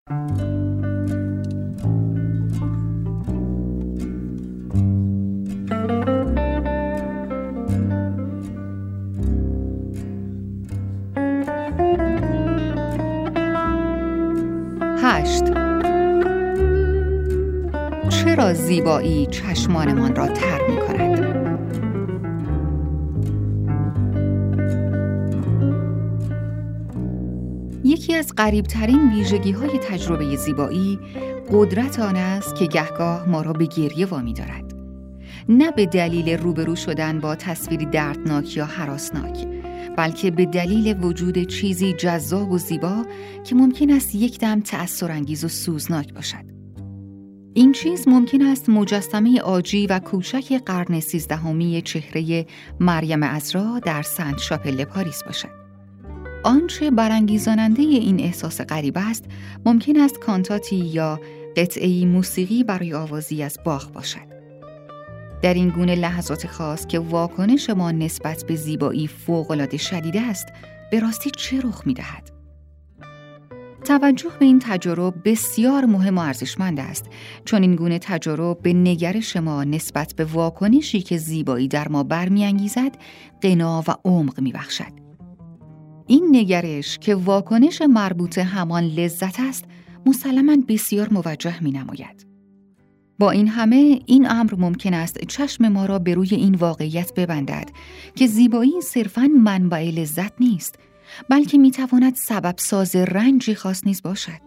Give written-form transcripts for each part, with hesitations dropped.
هشت. چرا زیبایی چشمانمان را تر می کند؟ یکی از غریب‌ترین ویژگی‌های تجربه زیبایی قدرت آن است که گهگاه ما را به گریه وامی دارد. نه به دلیل روبرو شدن با تصویری دردناک یا هراسناک، بلکه به دلیل وجود چیزی جذاب و زیبا که ممکن است یک دم تأثیرانگیز و سوزناک باشد. این چیز ممکن است مجسمه عاجی و کوچک قرن 13 چهره مریم عذرا در سنت شاپل پاریس باشد. آنچه برانگیزاننده این احساس غریب است، ممکن است کانتاتی یا قطعه‌ای موسیقی برای آوازی از باخ باشد. در این گونه لحظات خاص که واکنش ما نسبت به زیبایی فوق‌العاده شدید است، به راستی چه رخ می‌دهد؟ توجه به این تجارب بسیار مهم و ارزشمند است، چون این گونه تجارب به نگرش ما نسبت به واکنشی که زیبایی در ما برمی‌انگیزد، غنا و عمق می‌بخشد. این نگرش که واکنش مربوط همان لذت است، مسلماً بسیار موجه می‌نماید. با این همه، این امر ممکن است چشم ما را به روی این واقعیت ببندد که زیبایی صرفاً منبع لذت نیست، بلکه می‌تواند سبب ساز رنجی خاص نیز باشد.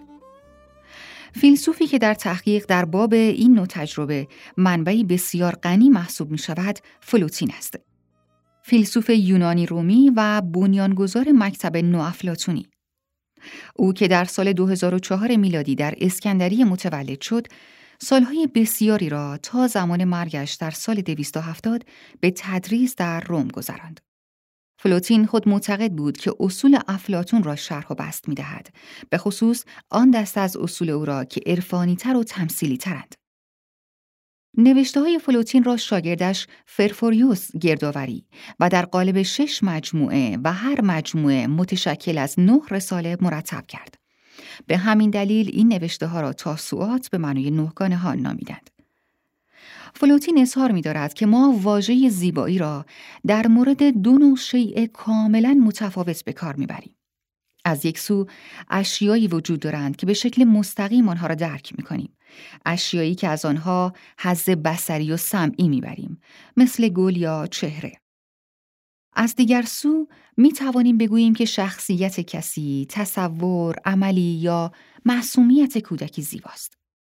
فیلسوفی که در تحقیق در باب این نوع تجربه منبعی بسیار غنی محسوب می‌شود، فلوتین است. فیلسوف یونانی رومی و بنیانگذار مکتب نوافلاطونی. او که در سال 2004 میلادی در اسکندریه متولد شد، سالهای بسیاری را تا زمان مرگش در سال 270 به تدریس در روم گذراند. فلوتین خود معتقد بود که اصول افلاطون را شرح و بسط می‌دهد، به خصوص آن دسته از اصول او را که عرفانی‌تر و تمثیلی‌ترند. نوشته‌های فلوتین را شاگردش فرفوریوس گردآوری و در قالب 6 مجموعه و هر مجموعه متشکل از 9 رساله مرتب کرد. به همین دلیل این نوشته‌ها را تاسوعات به معنای 9 ها نامیدند. فلوتین اظهار می‌دارد که ما واژه زیبایی را در مورد 2 نوع شیء کاملاً متفاوت به کار می‌بریم. از یک سو اشیایی وجود دارند که به شکل مستقیم آنها را درک می‌کنیم. اشیایی که از آنها حظ بصری و سمعی می‌بریم، مثل گل یا چهره. از دیگر سو می توانیم بگوییم که شخصیت کسی، تصور، عملی یا معصومیت کودکی زیباست.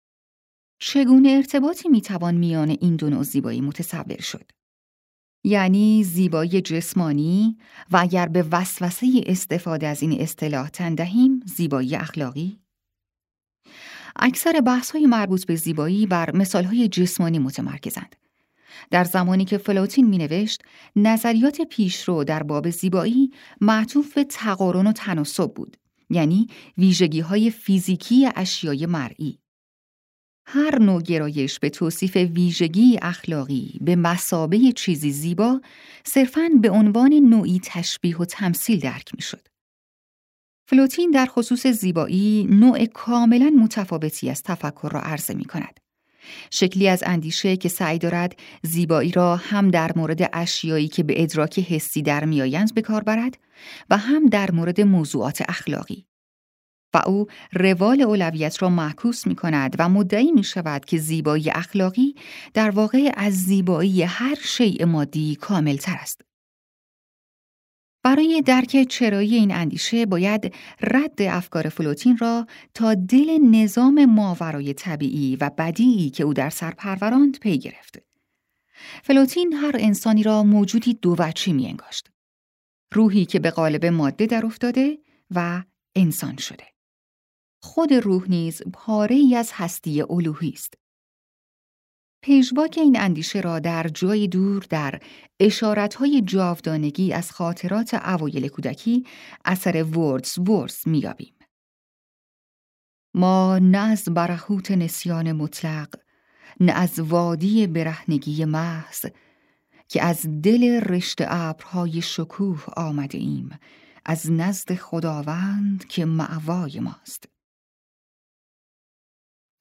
چگونه ارتباطی می توان میان این 2 نوع زیبایی متصور شد؟ یعنی زیبایی جسمانی و اگر به وسوسه استفاده از این اصطلاح تن دهیم، زیبایی اخلاقی؟ اکثر بحث‌های مربوط به زیبایی بر مثال‌های جسمانی متمرکزند. در زمانی که فلوتین می‌نوشت، نظریات پیشرو در باب زیبایی معطوف به تقارن و تناسب بود، یعنی ویژگی‌های فیزیکی اشیای مرئی. هر نوع گرایش به توصیف ویژگی اخلاقی به مثابه چیزی زیبا صرفاً به عنوان نوعی تشبیه و تمثیل درک می‌شد. فلوتین در خصوص زیبایی نوع کاملاً متفاوتی از تفکر را عرضه می‌کند. شکلی از اندیشه که سعی دارد زیبایی را هم در مورد اشیایی که به ادراک حسی در میآیند به کار برد و هم در مورد موضوعات اخلاقی. و او روال اولویت را معکوس می کند و مدعی می شود که زیبایی اخلاقی در واقع از زیبایی هر شیء مادی کامل تر است. برای درک چرایی این اندیشه باید رد افکار فلوتین را تا دل نظام ماورای طبیعی و بدیعی که او در سر پروراند پی گرفت. فلوتین هر انسانی را موجودی دووجهی می انگاشت. روحی که به قالب ماده در افتاده و انسان شده. خود روح نیز پاره‌ای از هستی الوهی است. پیشواک این اندیشه را در جای دور در اشارت‌های جاودانگی از خاطرات اوایل کودکی اثر وردزورث می‌یابیم. ما نه از برهوت نسیان مطلق، نه از وادی برهنگی محض، که از دل رشته ابرهای شکوه آمده ایم، از نزد خداوند که مأوای ماست.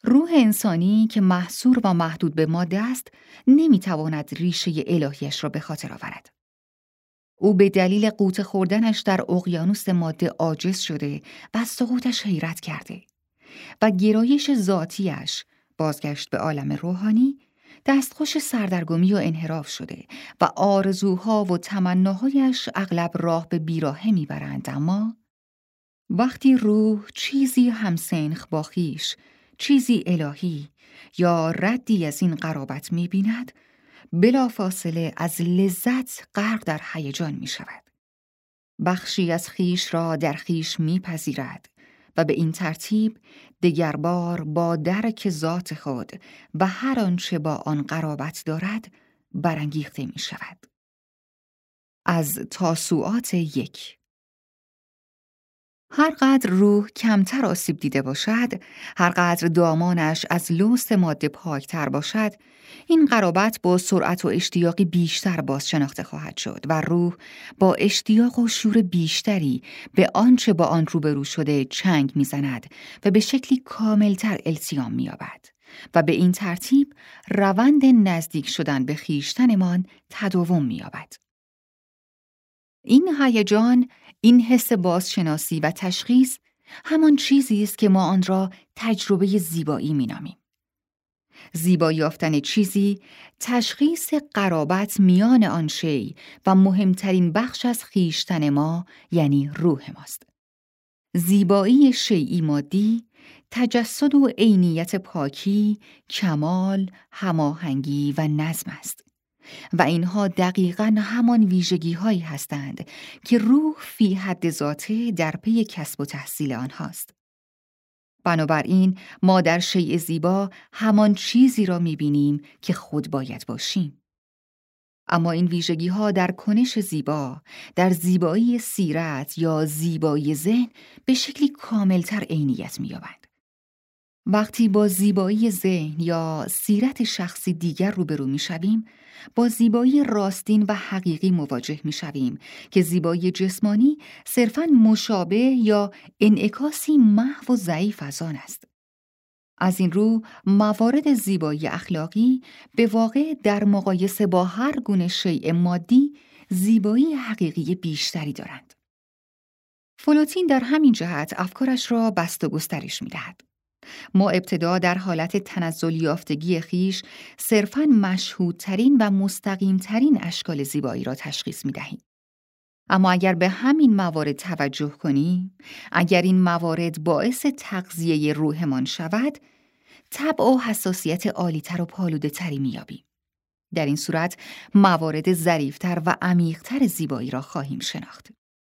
روح انسانی که محصور و محدود به ماده است، نمیتواند ریشه الهیش را به خاطر آورد. او به دلیل غوطه خوردنش در اقیانوس ماده عاجز شده و از سقوطش حیرت کرده و گرایش ذاتیش، بازگشت به عالم روحانی، دستخوش سردرگمی و انحراف شده و آرزوها و تمناهایش اغلب راه به بیراهه میبرند. اما وقتی روح چیزی همسنخ با خویش، چیزی الهی یا ردی از این قرابت می‌بیند، بلافاصله از لذت غرق در هیجان می‌شود. بخشی از خویش را در خویش می‌پذیرد و به این ترتیب دگربار با درک ذات خود و هر آنچه با آن قرابت دارد برانگیخته می‌شود. از تاسوعات 1. هر قدر روح کمتر آسیب دیده باشد، هر قدر دامانش از لوث ماده پاکتر باشد، این قرابت با سرعت و اشتیاقی بیشتر باز شناخته خواهد شد و روح با اشتیاق و شور بیشتری به آنچه با آن روبرو شده چنگ می‌زند و به شکلی کاملتر التیام می‌یابد و به این ترتیب روند نزدیک شدن به خویشتنمان تداوم می‌یابد. این هیجان، این حس بازشناسی و تشخیص همان چیزی است که ما آن را تجربه زیبایی می‌نامیم. زیبایی یافتن چیزی تشخیص قرابت میان آن شی و مهمترین بخش از خویشتن ما یعنی روح ماست. زیبایی شیئی مادی تجسد و عینیت پاکی، کمال، هماهنگی و نظم است. و اینها دقیقاً همان ویژگی هایی هستند که روح فی حد ذاته در پی کسب و تحصیل آنهاست. بنابراین ما در شیء زیبا همان چیزی را می‌بینیم که خود باید باشیم. اما این ویژگی ها در کنش زیبا، در زیبایی سیرت یا زیبایی ذهن به شکلی کاملتر عینیت می‌یابند. وقتی با زیبایی ذهن یا سیرت شخصی دیگر روبرو می‌شویم، با زیبایی راستین و حقیقی مواجه می‌شویم که زیبایی جسمانی صرفاً مشابه یا انعکاسی محو و ضعیف از آن است. از این رو موارد زیبایی اخلاقی به واقع در مقایسه با هر گونه شیء مادی زیبایی حقیقی بیشتری دارند. فلوتین در همین جهت افکارش را بست و گسترش می‌دهد. ما ابتدا در حالت تنزل یافتگی خویش صرفاً مشهودترین و مستقیمترین اشکال زیبایی را تشخیص می‌دهیم. اما اگر به همین موارد توجه کنیم، اگر این موارد باعث تغذیه روحمان شود، طبع و حساسیت عالی‌تر و پالوده‌تری می‌یابیم. در این صورت موارد ظریف‌تر و عمیق‌تر زیبایی را خواهیم شناخت.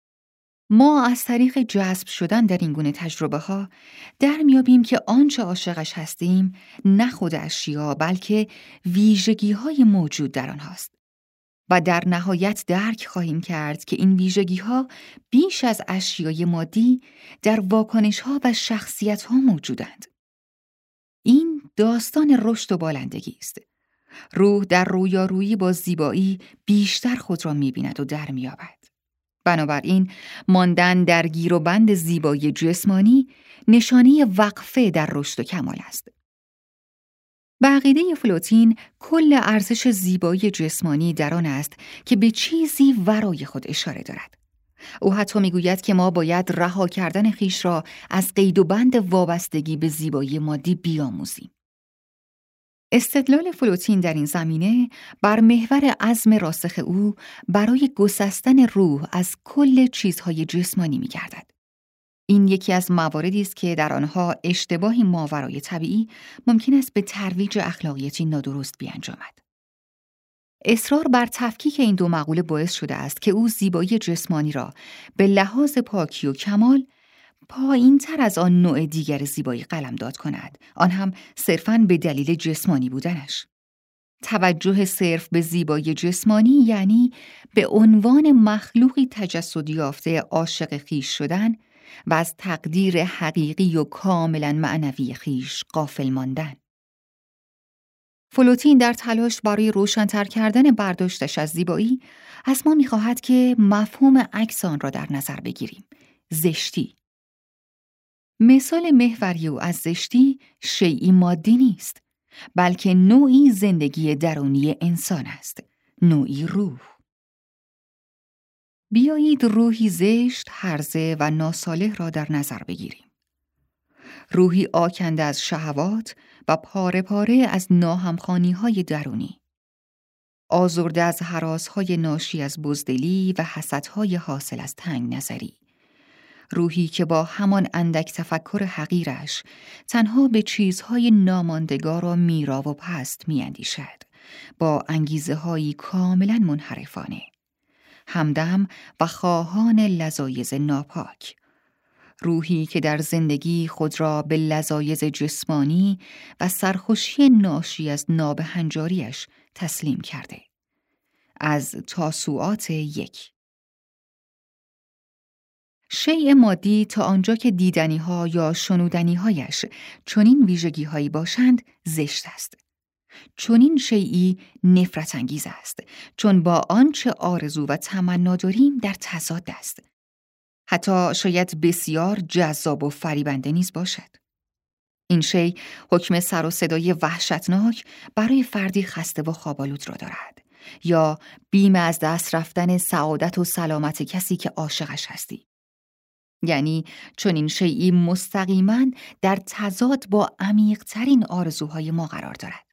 ما از طریق جذب شدن در این گونه تجربه ها در میابیم که آنچه عاشقش هستیم نه خود اشیا بلکه ویژگی های موجود در آنهاست و در نهایت درک خواهیم کرد که این ویژگی ها بیش از اشیای مادی در واکنش ها و شخصیت ها موجودند. این داستان رشد و بالندگی است. روح در رویارویی با زیبایی بیشتر خود را می‌بیند و در می‌یابد. بنابراین ماندن در گیر و بند زیبایی جسمانی نشانه وقفه در رشد و کمال است. به عقیده فلوتین کل ارزش زیبایی جسمانی در آن است که به چیزی ورای خود اشاره دارد. او حتی میگوید که ما باید رها کردن خویش را از قید و بند وابستگی به زیبایی مادی بیاموزیم. استدلال فلوتین در این زمینه بر محور عزم راسخ او برای گسستن روح از کل چیزهای جسمانی می‌گردد. این یکی از مواردی است که در آنها اشتباهی ماورای طبیعی ممکن است به ترویج اخلاقیاتی نادرست بیانجامد. اصرار بر تفکیک این دو مقوله باعث شده است که او زیبایی جسمانی را به لحاظ پاکی و کمال پایین تر از آن نوع دیگر زیبایی قلمداد کند، آن هم صرفاً به دلیل جسمانی بودنش. توجه صرف به زیبایی جسمانی یعنی به عنوان مخلوقی تجسد یافته عاشق خویش شدن و از تقدیر حقیقی و کاملاً معنوی خویش غافل ماندن. فلوتین در تلاش برای روشن‌تر کردن برداشتش از زیبایی از ما می‌خواهد که مفهوم عکس آن را در نظر بگیریم: زشتی. مثال محوری او از زشتی شیئی مادی نیست، بلکه نوعی زندگی درونی انسان است، نوعی روح. بیایید روحی زشت، هرزه و ناصالح را در نظر بگیریم. روحی آکنده از شهوات و پاره پاره از ناهمخوانی‌های درونی، آزرده از هراس‌های ناشی از بزدلی و حسدهای حاصل از تنگ نظری. روحی که با همان اندک تفکر حقیرش تنها به چیزهای ناماندگار و میرا و پست می‌اندیشد، با انگیزه‌هایی کاملاً منحرفانه، همدم و خواهان لذایذ ناپاک. روحی که در زندگی خود را به لذایذ جسمانی و سرخوشی ناشی از نابهنجاریش تسلیم کرده. از تاسوعات 1. شیء مادی تا آنجا که دیدنی‌ها یا شنودنی‌هایش چنین ویژگی‌هایی باشند زشت است. چنین شیئی نفرت انگیز است، چون با آنچه آرزو و تمنا داریم در تضاد است. حتی شاید بسیار جذاب و فریبنده نیز باشد. این شی حکم سر و صدای وحشتناک برای فردی خسته و خواب‌آلود را دارد، یا بیم از دست رفتن سعادت و سلامت کسی که عاشقش هستی. یعنی چنین شیئی مستقیماً در تضاد با عمیق‌ترین آرزوهای ما قرار دارد.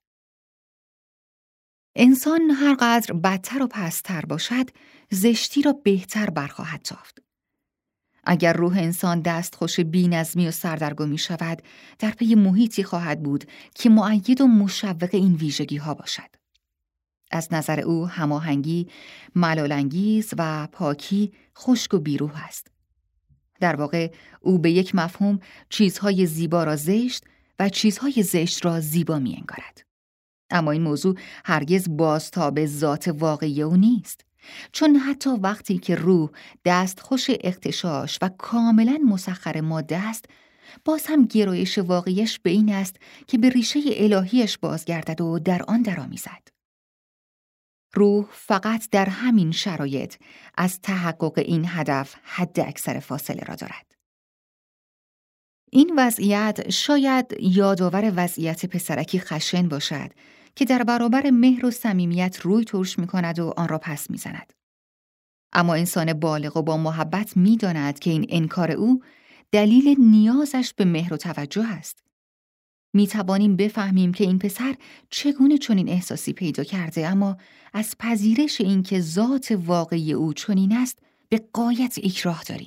انسان هر قدر بدتر و پست‌تر باشد، زشتی را بهتر برخواهد تافت. اگر روح انسان دستخوش بی‌نظمی و سردرگمی شود، در پی محیطی خواهد بود که مؤید و مشوق این ویژگی‌ها باشد. از نظر او هماهنگی، ملال‌انگیز و پاکی خشک و بیروح است. در واقع او به یک مفهوم چیزهای زیبا را زشت و چیزهای زشت را زیبا می‌انگارد. اما این موضوع هرگز بازتاب ذات واقعی او نیست، چون حتی وقتی که روح دستخوش اغتشاش و کاملاً مسخر ماده است، باز هم گرایش واقعیش به این است که به ریشه الهیش بازگردد و در آن درآمیزد. روح فقط در همین شرایط از تحقق این هدف حد اکثر فاصله را دارد. این وضعیت شاید یادآور وضعیت پسرکی خشن باشد که در برابر مهر و صمیمیت روی ترش می‌کند و آن را پس می‌زند. اما انسان بالغ و با محبت می‌داند که این انکار او دلیل نیازش به مهر و توجه است. می‌توانیم بفهمیم که این پسر چگونه چنین احساسی پیدا کرده، اما از پذیرش این که ذات واقعی او چنین است به غایت اکراه داریم.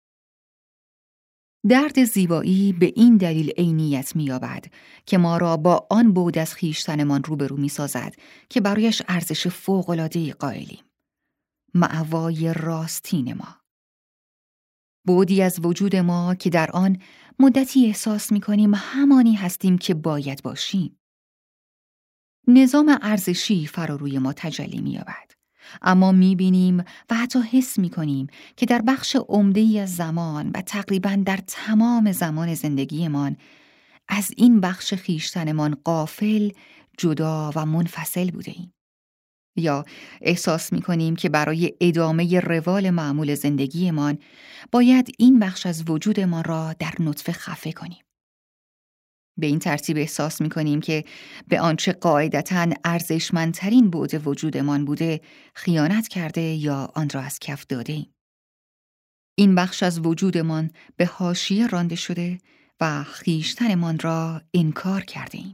درد زیبایی به این دلیل عینیت می‌یابد که ما را با آن بعد از خویشتنمان روبرو می‌سازد که برایش ارزش فوق‌العاده‌ای قائلیم. مأوای راستین ما. بعدی از وجود ما که در آن مدتی احساس می‌کنیم همانی هستیم که باید باشیم. نظام ارزشی فراروی ما تجلی می‌یابد، اما می‌بینیم و حتی حس می‌کنیم که در بخش عمده‌ای از زمان و تقریباً در تمام زمان زندگیمان از این بخش خویشتنمان غافل، جدا و منفصل بوده‌ایم. یا احساس می‌کنیم که برای ادامه روال معمول زندگیمان باید این بخش از وجودمان را در نطفه خفه کنیم. به این ترتیب احساس می‌کنیم که به آنچه قاعدتاً ارزشمندترین بعد وجودمان بوده خیانت کرده یا آن را از کف داده‌ایم. این بخش از وجودمان به حاشیه رانده شده و خویشتنمان را انکار کرده‌ایم.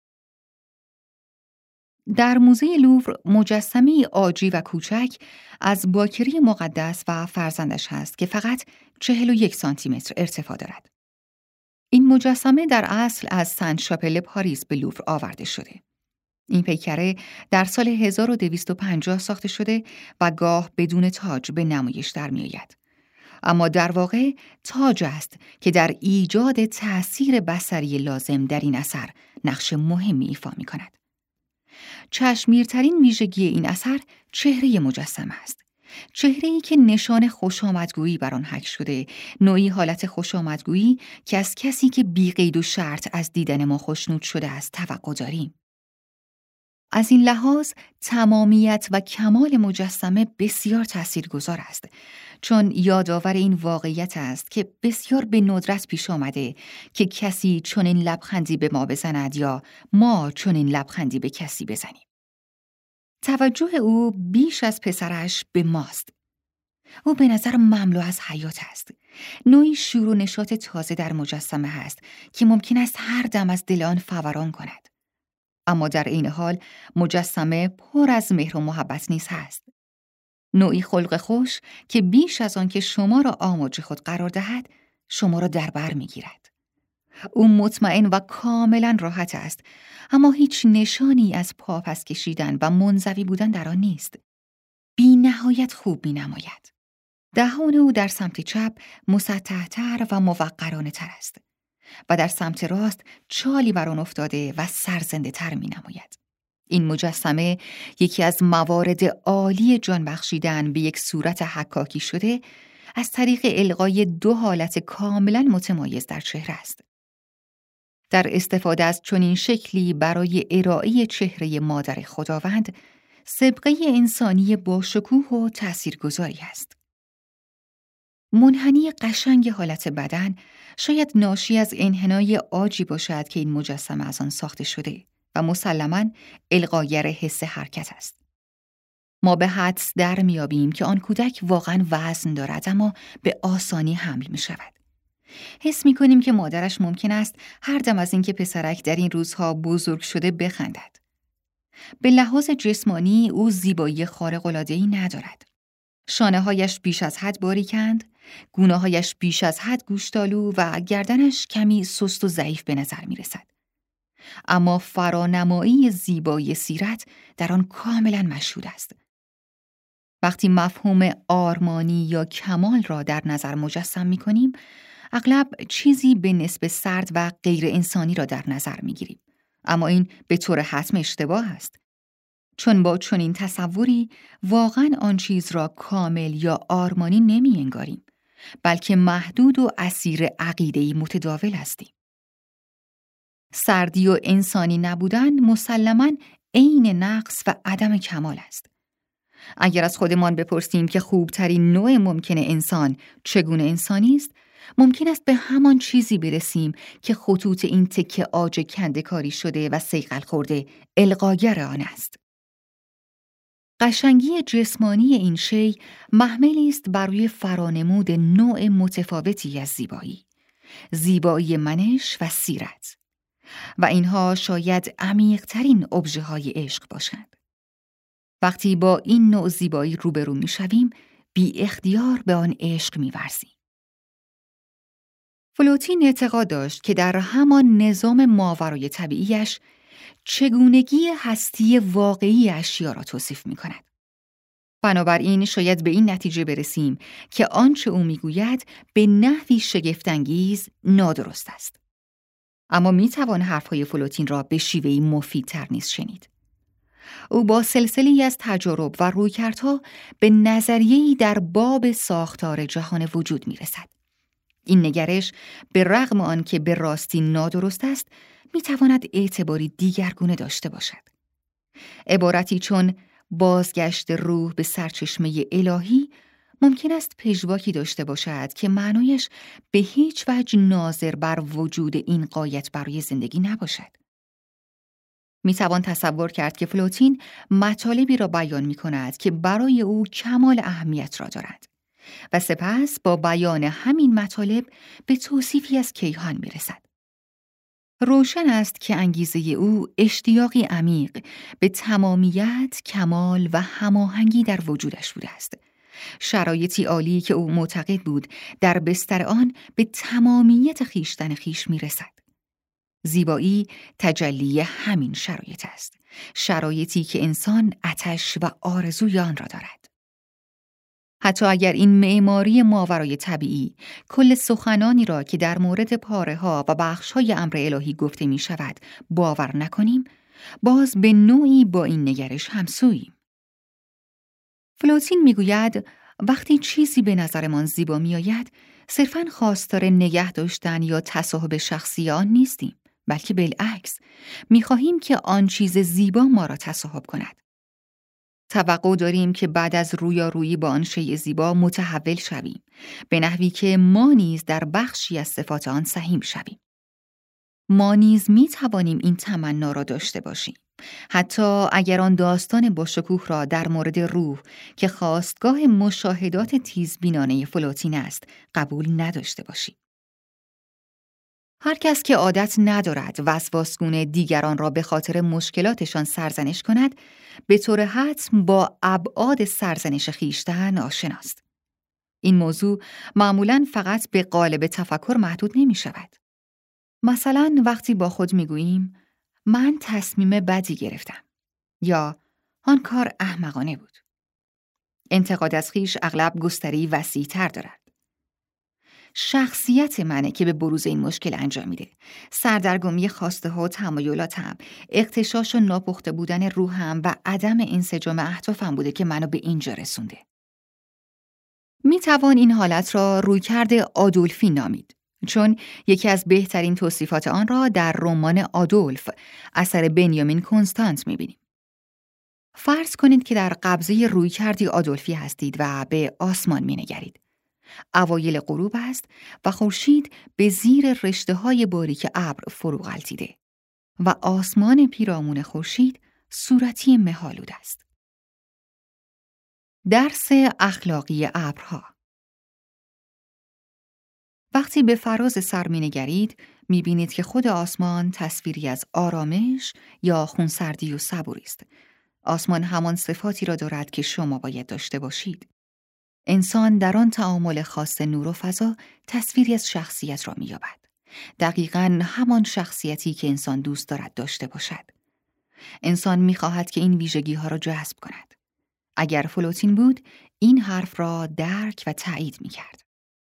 در موزه لوور مجسمه عاجی و کوچک از باکره مقدس و فرزندش هست که فقط 41 سانتی متر ارتفاع دارد. این مجسمه در اصل از سنت شاپل پاریس به لوور آورده شده. این پیکره در سال 1250 ساخته شده و گاه بدون تاج به نمایش در می آید. اما در واقع تاج است که در ایجاد تأثیر بصری لازم در این اثر نقش مهمی ایفا می کند. چشمگیرترین ویژگی این اثر چهره مجسمه است. چهره‌ای که نشان خوشامدگویی بر آن حک شده، نوعی حالت خوشامدگویی که از کسی که بی قید و شرط از دیدن ما خوشنود شده است توقع داریم. از این لحاظ تمامیت و کمال مجسمه بسیار تاثیرگذار است، چون یادآور این واقعیت است که بسیار به ندرت پیش آمده که کسی چنین لبخندی به ما بزند یا ما چنین لبخندی به کسی بزنیم. توجه او بیش از پسرش به ماست. او به نظر مملو از حیات است. نوعی شور و نشاط تازه در مجسمه هست که ممکن است هر دم از دل آن فوران کند. اما در این حال مجسمه پر از مهر و محبت نیز هست. نوعی خلق خوش که بیش از آن که شما را آماج خود قرار دهد، شما را در بر می‌گیرد. او مطمئن و کاملا راحت است، اما هیچ نشانی از پاپس کشیدن و منزوی بودن در آن نیست. بی نهایت خوب می‌نماید. دهان او در سمت چپ مسطح‌تر و موقرانه تر است و در سمت راست چالی بر آن افتاده و سرزنده تر می‌نماید. این مجسمه یکی از موارد عالی جان بخشیدن به یک صورت حکاکی شده از طریق القای دو حالت کاملا متمایز در چهره است. در استفاده از چنین شکلی برای ارائه چهره مادر خداوند، سابقه انسانی با شکوه و تاثیرگذاری است. منحنی قشنگ حالت بدن شاید ناشی از انحنای عاجی باشد که این مجسمه از آن ساخته شده و مسلماً القاگر حس حرکت است. ما به حدس در میابیم که آن کودک واقعاً وزن دارد، اما به آسانی حمل می شود. حس می کنیم که مادرش ممکن است هر دم از اینکه پسرک در این روزها بزرگ شده بخندد. به لحاظ جسمانی او زیبایی خارق‌العاده‌ای ندارد. شانه‌هایش بیش از حد باریکند، گونه‌هایش بیش از حد گوشتالو و گردنش کمی سست و ضعیف به نظر می رسد. اما فرانمایی زیبایی سیرت در آن کاملا مشهود است. وقتی مفهوم آرمانی یا کمال را در نظر مجسم می کنیم، اغلب چیزی به نسبت سرد و غیر انسانی را در نظر می گیریم. اما این به طور حتم اشتباه است. چون با چنین تصوری واقعا آن چیز را کامل یا آرمانی نمی انگاریم، بلکه محدود و اسیر عقیده‌ای متداول هستیم. سردی و انسانی نبودن مسلماً عین نقص و عدم کمال است. اگر از خودمان بپرسیم که خوبترین نوع ممکن انسان چگونه انسانی است، ممکن است به همان چیزی برسیم که خطوط این تکه عاج کنده کاری شده و صیقل خورده القاگر آن است. قشنگی جسمانی این شی محملی است بر روی فرانمود نوع متفاوتی از زیبایی، زیبایی منش و سیرت، و اینها شاید عمیق‌ترین ابژه‌های عشق باشند. وقتی با این نوع زیبایی روبرو می‌شویم، بی اختیار به آن عشق می‌ورزیم. فلوتین اعتقاد داشت که در همان نظام ماورای طبیعیش چگونگی هستی واقعی اشیا را توصیف می‌کند. بنابراین شاید به این نتیجه برسیم که آنچه او می‌گوید به نحوی شگفت‌انگیز نادرست است. اما می‌توان حرف‌های فلوتین را به شیوهی مفیدتر نیز شنید. او با سلسله‌ای از تجارب و رویکردها به نظریه‌ای در باب ساختار جهان وجود می‌رسد. این نگرش به رغم آنکه به راستی نادرست است، می‌تواند اعتباری دیگرگونه داشته باشد. عبارتی چون بازگشت روح به سرچشمه الهی ممکن است پژواکی داشته باشد که معنایش به هیچ وجه ناظر بر وجود این غایت برای زندگی نباشد. میتوان تصور کرد که فلوتین مطالبی را بیان می‌کند که برای او کمال اهمیت را دارد و سپس با بیان همین مطالب به توصیفی از کیهان میرسد. روشن است که انگیزه او اشتیاقی عمیق به تمامیت، کمال و هماهنگی در وجودش بوده است. شرایطی عالی که او معتقد بود در بستر آن به تمامیت خویشتن خویش میرسد. زیبایی تجلی همین شرایط است. شرایطی که انسان آتش و آرزوی آن را دارد. حتی اگر این معماری ماورای طبیعی کل سخنانی را که در مورد پاره‌ها و بخش‌های امر الهی گفته می شود باور نکنیم، باز به نوعی با این نگرش همسوییم. فلوتین می گوید وقتی چیزی به نظرمان زیبا می آید، صرفاً خواستار نگه داشتن یا تصاحب شخصی آن نیستیم، بلکه بالعکس می‌خواهیم که آن چیز زیبا ما را تصاحب کند. توقع داریم که بعد از رویارویی با آن شیء زیبا متحول شویم، به نحوی که ما نیز در بخشی از صفات آن سهیم شویم. ما نیز می‌توانیم این تمنا را داشته باشیم، حتی اگر آن داستان با شکوه را در مورد روح که خواستگاه مشاهدات تیزبینانه فلوتین است قبول نداشته باشیم. هر کس که عادت ندارد وسواسگونه دیگران را به خاطر مشکلاتشان سرزنش کند، به طور حتم با ابعاد سرزنش خویشتن آشناست. این موضوع معمولاً فقط به قالب تفکر محدود نمی شود. مثلا وقتی با خود می گوییم من تصمیم بدی گرفتم یا آن کار احمقانه بود. انتقاد از خویش اغلب گستری وسیع‌تر دارد. شخصیت منه که به بروز این مشکل انجام میده. سردرگمی خواسته ها و تمایلاتم، اغتشاش و ناپخته بودن روحم و عدم انسجام اهدافم بوده که منو به اینجا رسونده. میتوان این حالت را رویکرد آدولفی نامید، چون یکی از بهترین توصیفات آن را در رمان آدولف اثر بنیامین کنستانت میبینیم. فرض کنید که در قبضه رویکردی آدولفی هستید و به آسمان مینگرید. اوایل غروب است و خورشید به زیر رشته‌های باریک ابر فرو غلتیده و آسمان پیرامون خورشید صورتی مه‌آلود است. درس اخلاقی ابرها. وقتی به فراز سر می‌نگرید، می‌بینید که خود آسمان تصویری از آرامش یا خونسردی و صبوری است. آسمان همان صفاتی را دارد که شما باید داشته باشید. انسان در آن تعامل خاص نور و فضا تصویری از شخصیت را می‌یابد. دقیقاً همان شخصیتی که انسان دوست دارد داشته باشد. انسان می‌خواهد که این ویژگی‌ها را جذب کند. اگر فلوتین بود، این حرف را درک و تایید می‌کرد.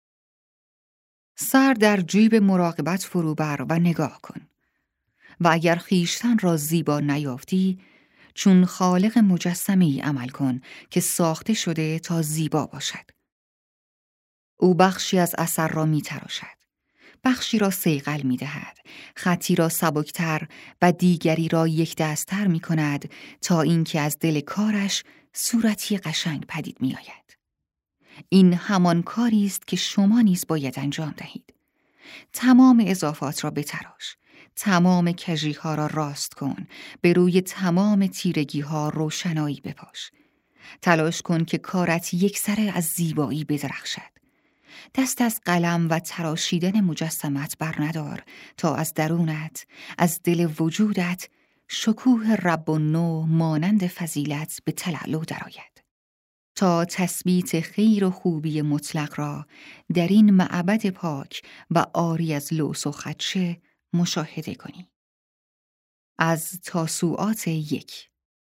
سر در جیب مراقبت فرو بر و نگاه کن. و اگر خویشتن را زیبا نیافتی، چون خالق مجسمه‌ای عمل کن که ساخته شده تا زیبا باشد. او بخشی از اثر را می‌تراشد، بخشی را صیقل می‌دهد، خطی را سبکتر و دیگری را یک دست‌تر می‌کند تا اینکه از دل کارش صورتی قشنگ پدید می‌آید. این همان کاری است که شما نیز باید انجام دهید. تمام اضافات را بتراش، تمام کژی‌ها را راست کن، به روی تمام تیرگی‌ها روشنایی بپاش. تلاش کن که کارت یکسره از زیبایی بدرخشد. دست از قلم و تراشیدن مجسمت بر ندار تا از درونت، از دل وجودت، شکوه رب و نو مانند فضیلت به تلالو درآید. تا تثبیت خیر و خوبی مطلق را در این معبد پاک و عاری از لوث و خدشه مشاهده کنی. از تاسوعات 1.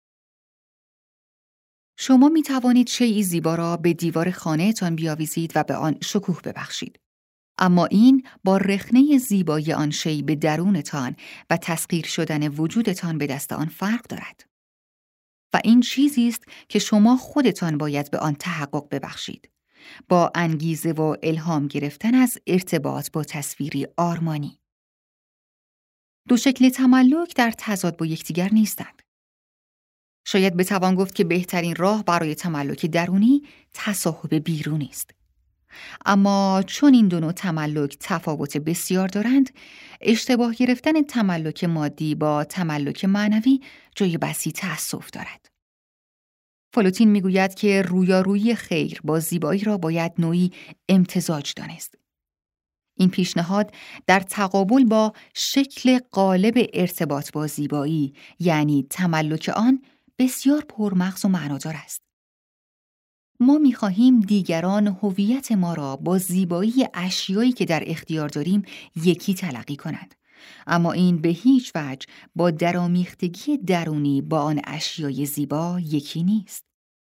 شما می توانید شیئی زیبا را به دیوار خانه‌تان بیاویزید و به آن شکوه ببخشید. اما این با رخنه زیبایی آن شیء به درونتان و تسخیر شدن وجودتان به دست آن فرق دارد. و این چیزی است که شما خودتان باید به آن تحقق ببخشید. با انگیزه و الهام گرفتن از ارتباط با تصویری آرمانی. دو شکل تملک در تضاد با یکدیگر نیستند. شاید بتوان گفت که بهترین راه برای تملک درونی تصاحب بیرونی است. اما چون این دو نوع تملک تفاوت بسیار دارند، اشتباه گرفتن تملک مادی با تملک معنوی جای بسی تأسف دارد. فلوتین میگوید که رویارویی خیر با زیبایی را باید نوعی امتزاج دانست. این پیشنهاد در تقابل با شکل غالب ارتباط با زیبایی، یعنی تملک آن، بسیار پرمغز و معنادار است. ما می‌خواهیم دیگران هویت ما را با زیبایی اشیایی که در اختیار داریم یکی تلقی کنند، اما این به هیچ وجه با درآمیختگی درونی با آن اشیای زیبا یکی نیست.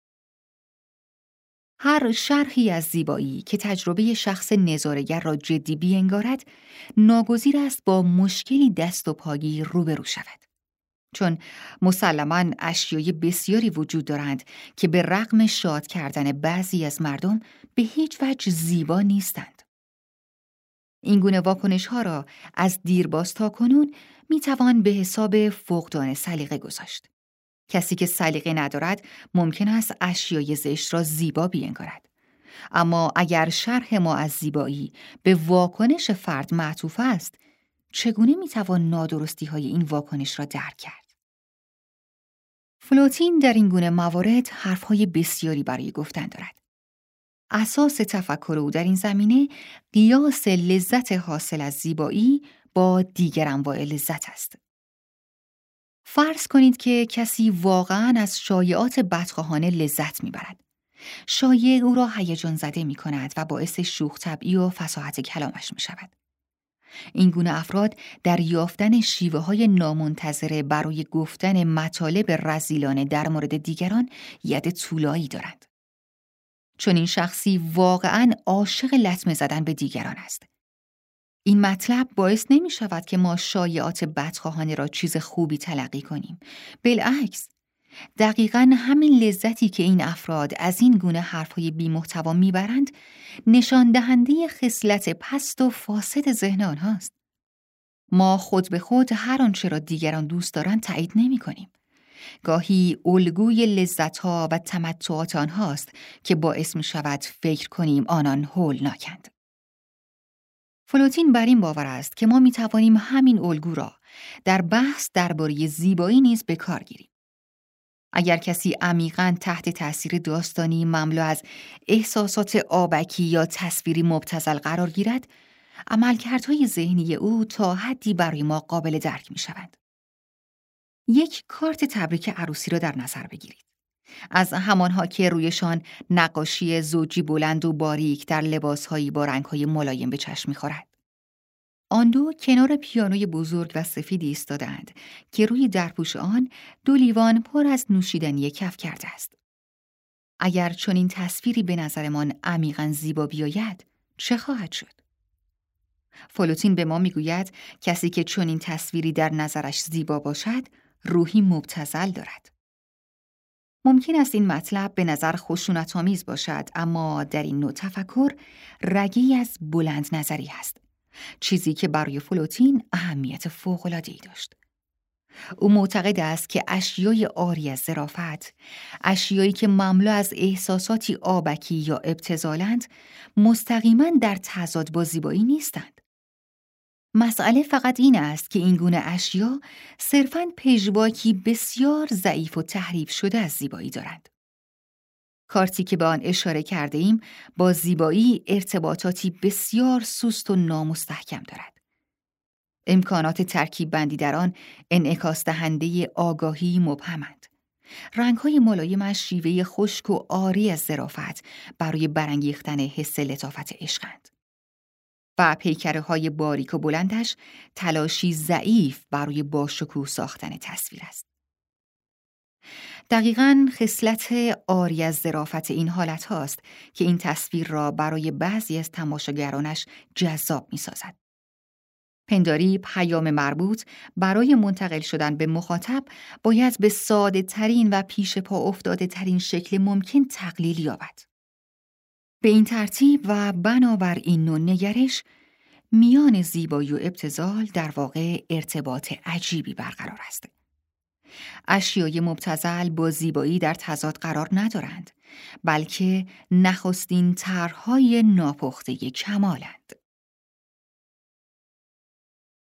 هر شرحی از زیبایی که تجربه شخص نظاره‌گر را جدی بینگارد، ناگزیر است با مشکلی دست و پایی روبرو شود. چون مسلماً اشیای بسیاری وجود دارند که به رغم شاد کردن بعضی از مردم به هیچ وجه زیبا نیستند. این گونه واکنش‌ها را از دیرباز تا کنون می‌توان به حساب فقدان سلیقه گذاشت. کسی که سلیقه ندارد ممکن است اشیای زشت را زیبا بینگارد. اما اگر شرح ما از زیبایی به واکنش فرد معطوف است، چگونه می‌توان نادرستی‌های این واکنش را درک کرد؟ فلوتین در این گونه موارد حرف‌های بسیاری برای گفتن دارد. اساس تفکر او در این زمینه قیاس لذت حاصل از زیبایی با دیگر انواع لذت است. فرض کنید که کسی واقعاً از شایعات بدخواهانه لذت می‌برد. شایعه او را هیجان زده می‌کند و باعث شوخ طبعی و فصاحت کلامش می‌شود. این گونه افراد در یافتن شیوه‌های نامنتظره برای گفتن مطالب رذیلانه در مورد دیگران ید طولایی دارند. چون این شخصی واقعاً عاشق لطمه زدن به دیگران است. این مطلب باعث نمی شود که ما شایعات بدخواهانه را چیز خوبی تلقی کنیم. بالعکس، دقیقاً همین لذتی که این افراد از این گونه حرفهای بی محتوا میبرند، نشان دهنده خصلت پست و فاسد ذهن آنهاست. ما خود به خود هر آنچه را دیگران دوست دارند تایید نمی کنیم. گاهی الگوی لذت‌ها و تمتعات آنهاست که باعث می شود فکر کنیم آنان هولناکند. فلوتین بر این باور است که ما می توانیم همین الگو را در بحث درباره زیبایی نیز به کار گیریم. اگر کسی عمیقاً تحت تأثیر داستانی مملو از احساسات آبکی یا تصویری مبتذل قرار گیرد، عملکردهای ذهنی او تا حدی برای ما قابل درک می شوند. یک کارت تبریک عروسی را در نظر بگیرید. از همانها که رویشان نقاشی زوجی بلند و باریک در لباسهایی با رنگهای ملایم به چشم می‌خورد. آن دو کنار پیانوی بزرگ و سفیدی ایستاده‌اند که روی درپوش آن 2 لیوان پر از نوشیدنی کف کرده است. اگر چنین تصویری به نظرمان عمیقاً زیبا بیاید، چه خواهد شد؟ فلوتین به ما میگوید کسی که چنین تصویری در نظرش زیبا باشد، روحی مبتذل دارد. ممکن است این مطلب به نظر خشونت‌آمیز باشد، اما در این نوع تفکر رگه‌ای از بلند نظری است. چیزی که برای فلوتین اهمیت فوق‌العاده‌ای داشت. او معتقد است که اشیای عاری از ظرافت، اشیایی که مملو از احساساتی آبکی یا ابتذالند، مستقیما در تضاد با زیبایی نیستند. مسئله فقط این است که این گونه اشیا صرفاً پژواکی بسیار ضعیف و تحریف شده از زیبایی دارند. کارتی که به آن اشاره کرده ایم با زیبایی ارتباطاتی بسیار سست و نامستحکم دارد. امکانات ترکیب بندی در آن انعکاس دهنده آگاهی مبهمند. رنگ‌های ملایمش شیوه خشک و عاری از ظرافت برای برانگیختن حس لطافت عشقند. و پیکره‌های باریک و بلندش تلاشی ضعیف برای باشکوه ساختن تصویر است. دقیقاً خصلت عاری از ظرافت این حالت هاست که این تصویر را برای بعضی از تماشاگرانش جذاب می‌سازد. پنداری پیام مربوط برای منتقل شدن به مخاطب باید به ساده ترین و پیش پا افتاده ترین شکل ممکن تقلیل یابد. به این ترتیب و بنابر این نوع نگرش، میان زیبایی و ابتذال در واقع ارتباط عجیبی برقرار است. اشیای مبتذل با زیبایی در تضاد قرار ندارند، بلکه نخستین طرح‌های ناپخته کمالند.